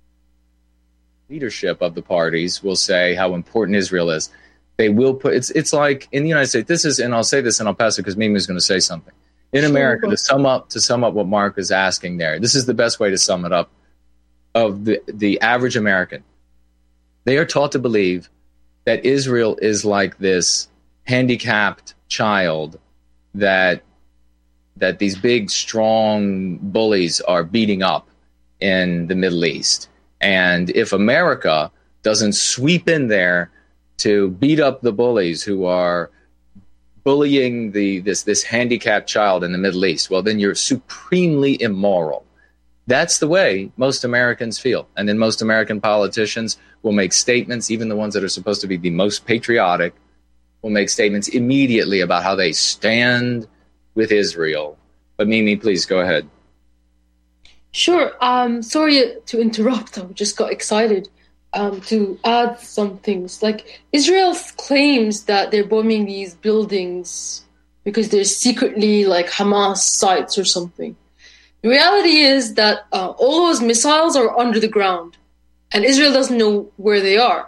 Leadership of the parties will say how important Israel is. They will put it's it's like in the United States. This is, and I'll say this, and I'll pass it because Mimi is going to say something. In America, to sum up to sum up what Mark is asking there, this is the best way to sum it up. Of the the average American, they are taught to believe that Israel is like this handicapped child that that these big, strong bullies are beating up in the Middle East. And if America doesn't sweep in there to beat up the bullies who are bullying the this this handicapped child in the Middle East, well, then you're supremely immoral. That's the way most Americans feel. And then most American politicians will make statements, even the ones that are supposed to be the most patriotic, will make statements immediately about how they stand with Israel. But Mimi, please go ahead. Sure. Um, sorry to interrupt. I just got excited um, to add some things. Like, Israel claims that they're bombing these buildings because they're secretly like Hamas sites or something. The reality is that uh, all those missiles are under the ground, and Israel doesn't know where they are.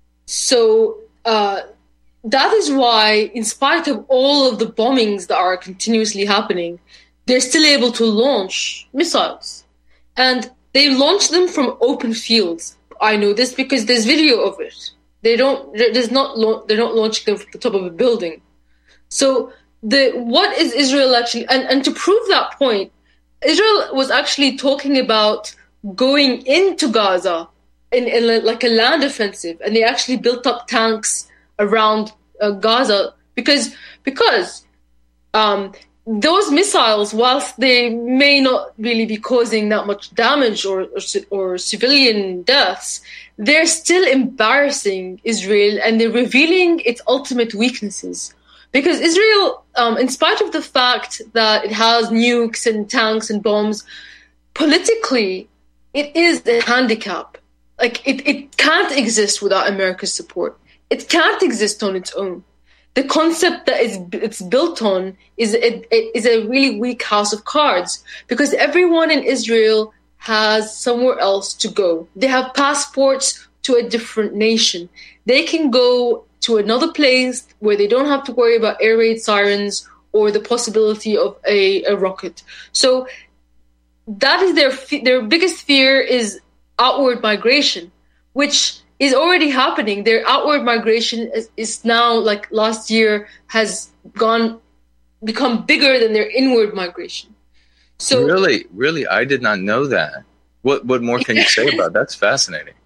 So uh, that is why, in spite of all of the bombings that are continuously happening, they're still able to launch missiles. And they launch them from open fields. I know this because there's video of it. They don't. There's not. They're not launching them from the top of a building. So the what is Israel actually? And, and to prove that point, Israel was actually talking about going into Gaza in, in a, like a land offensive, and they actually built up tanks around uh, Gaza because because um, those missiles, whilst they may not really be causing that much damage or, or, or civilian deaths, they're still embarrassing Israel, and they're revealing its ultimate weaknesses. Because Israel, um, in spite of the fact that it has nukes and tanks and bombs, politically, it is a handicap. Like, it, it can't exist without America's support. It can't exist on its own. The concept that it's, it's built on is it, it is a really weak house of cards, because everyone in Israel has somewhere else to go. They have passports to a different nation. They can go to another place where they don't have to worry about air raid sirens or the possibility of a, a rocket. So that is their their biggest fear is outward migration, which is already happening. Their outward migration is, is now, like last year, has gone become bigger than their inward migration. So really, really, I did not know that. What what more can you say about that? That's fascinating.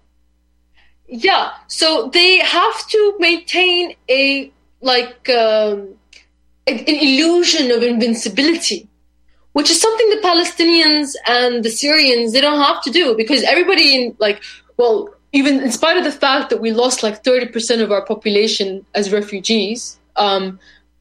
Yeah, so they have to maintain a like um, an illusion of invincibility, which is something the Palestinians and the Syrians, they don't have to do, because everybody in like well. Even in spite of the fact that we lost like thirty percent of our population as refugees, um,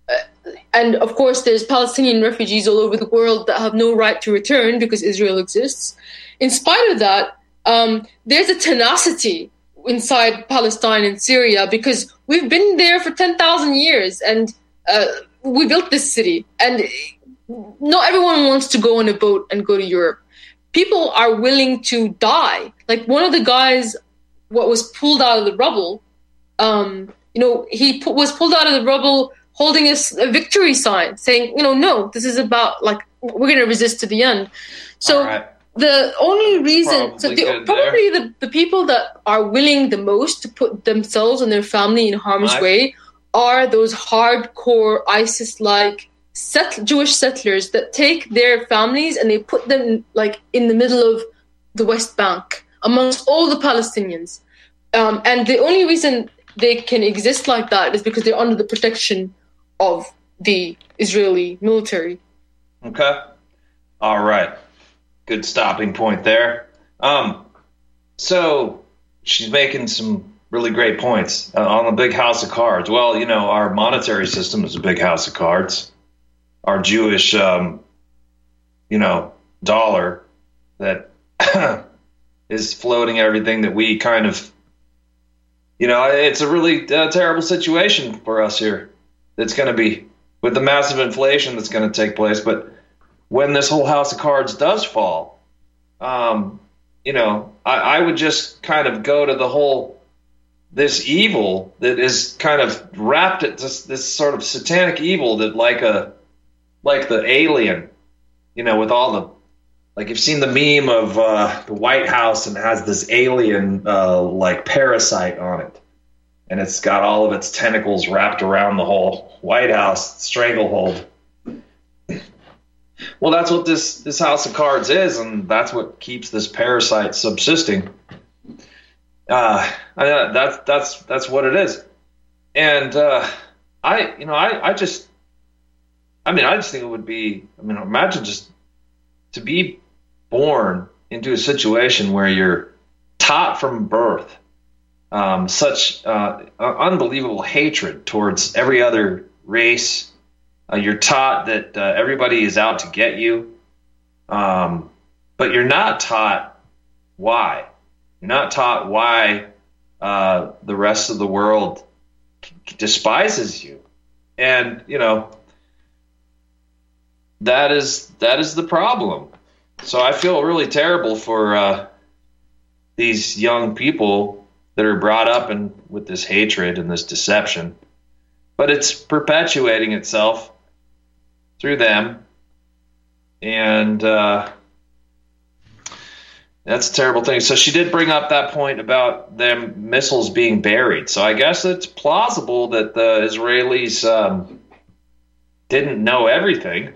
and of course there's Palestinian refugees all over the world that have no right to return because Israel exists. In spite of that, um, there's a tenacity inside Palestine and Syria because we've been there for ten thousand years, and uh, we built this city. And not everyone wants to go on a boat and go to Europe. People are willing to die. Like one of the guys what was pulled out of the rubble, um, you know, he pu- was pulled out of the rubble holding a, a victory sign saying, you know, no, this is about, like, we're going to resist to the end. So right. The only reason, probably, so the, probably the, the people that are willing the most to put themselves and their family in harm's right. way are those hardcore ISIS-like set, Jewish settlers that take their families and they put them, like, in the middle of the West Bank, amongst all the Palestinians. Um, and the only reason they can exist like that is because they're under the protection of the Israeli military. Okay. All right. Good stopping point there. Um, so she's making some really great points uh, on the big house of cards. Well, you know, our monetary system is a big house of cards. Our Jewish, um, you know, dollar that... is floating everything that we kind of, you know, it's a really uh, terrible situation for us here that's going to be with the massive inflation that's going to take place. But when this whole house of cards does fall, um, you know, I, I would just kind of go to the whole, this evil that is kind of wrapped at this, this sort of satanic evil that like a, like the alien, you know, with all the, like you've seen the meme of uh, the White House and it has this alien uh, like parasite on it. And it's got all of its tentacles wrapped around the whole White House, stranglehold. Well, that's what this, this house of cards is, and that's what keeps this parasite subsisting. Uh, I, that's that's that's what it is. And uh, I, you know, I, I just, I mean, I just think it would be. I mean, imagine just to be born into a situation where you're taught from birth um, such uh, unbelievable hatred towards every other race. Uh, you're taught that uh, everybody is out to get you, um, but you're not taught why. You're not taught why uh, the rest of the world despises you, and you know that is that is the problem. So I feel really terrible for uh, these young people that are brought up in with this hatred and this deception, but it's perpetuating itself through them, and uh, that's a terrible thing. So she did bring up that point about them missiles being buried. So I guess it's plausible that the Israelis um, didn't know everything.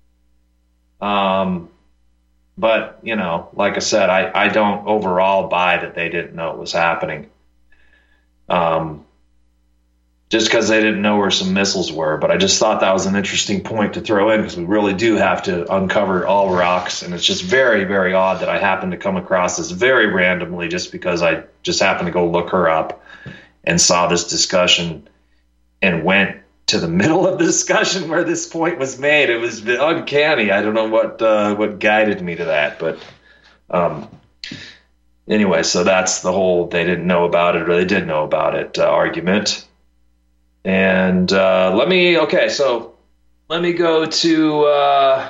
Um, but, you know, like I said, I, I don't overall buy that they didn't know it was happening. Um, just because they didn't know where some missiles were. But I just thought that was an interesting point to throw in, because we really do have to uncover all rocks. And it's just very, very odd that I happened to come across this very randomly just because I just happened to go look her up and saw this discussion and went to the middle of the discussion where this point was made. It was uncanny. I don't know what uh, what guided me to that. But um, anyway, so that's the whole they didn't know about it or they did know about it uh, argument. And uh, let me, okay, so let me go to uh,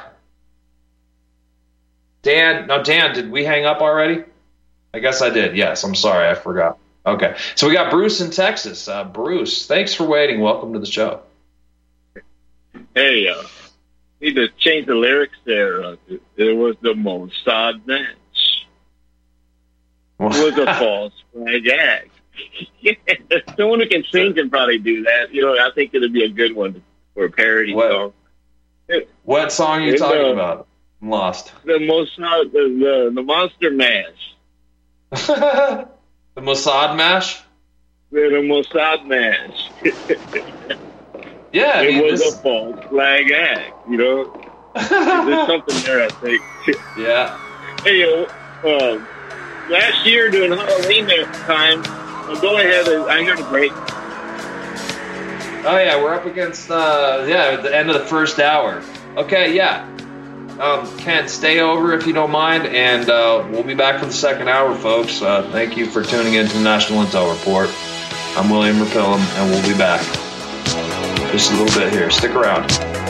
Dan. No, Dan, did we hang up already? I guess I did. Yes, I'm sorry. I forgot. Okay, so we got Bruce in Texas. Uh, Bruce, thanks for waiting. Welcome to the show. Hey, uh, need to change the lyrics there. Uh, it was the Mossad match. It was a false flag act. Yeah, someone who can sing can probably do that. You know, I think it'd be a good one for a parody what, song. What song are you it's, talking uh, about? I'm lost. The Mossad, the, the the Monster Mash. The Mossad Mash. The, the Mossad Mash. Yeah, I it mean, was this... a false flag act. You know, there's something there. I think. Yeah. Hey, yo, uh, last year during Halloween time. Well, go ahead. I hear the break. Oh, yeah, we're up against, uh, yeah, the end of the first hour. Okay, yeah. Um, Ken, stay over if you don't mind, and uh, we'll be back for the second hour, folks. Uh, thank you for tuning in to the National Intel Report. I'm William Rapillum, and we'll be back. Just a little bit here. Stick around.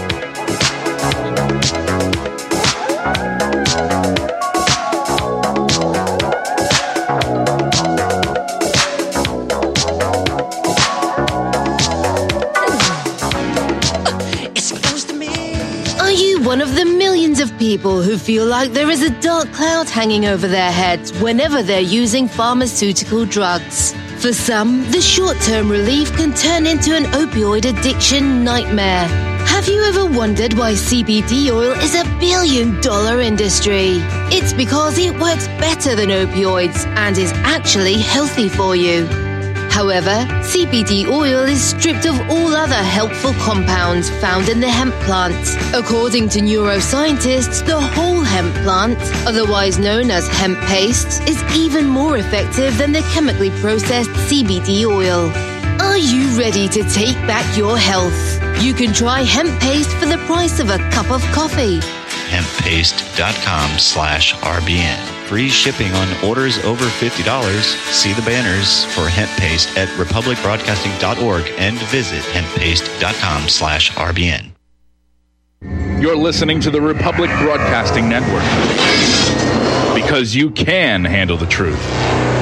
One of the millions of people who feel like there is a dark cloud hanging over their heads whenever they're using pharmaceutical drugs. For some, the short-term relief can turn into an opioid addiction nightmare. Have you ever wondered why C B D oil is a billion-dollar industry? It's because it works better than opioids and is actually healthy for you. However, C B D oil is stripped of all other helpful compounds found in the hemp plant. According to neuroscientists, the whole hemp plant, otherwise known as hemp paste, is even more effective than the chemically processed C B D oil. Are you ready to take back your health? You can try hemp paste for the price of a cup of coffee. hemppaste.com slash RBN. free shipping on orders over fifty dollars. See the banners for hemp paste at republic broadcasting dot org and visit hemp paste dot com slash R B N. You're listening to the Republic Broadcasting Network, because you can handle the truth.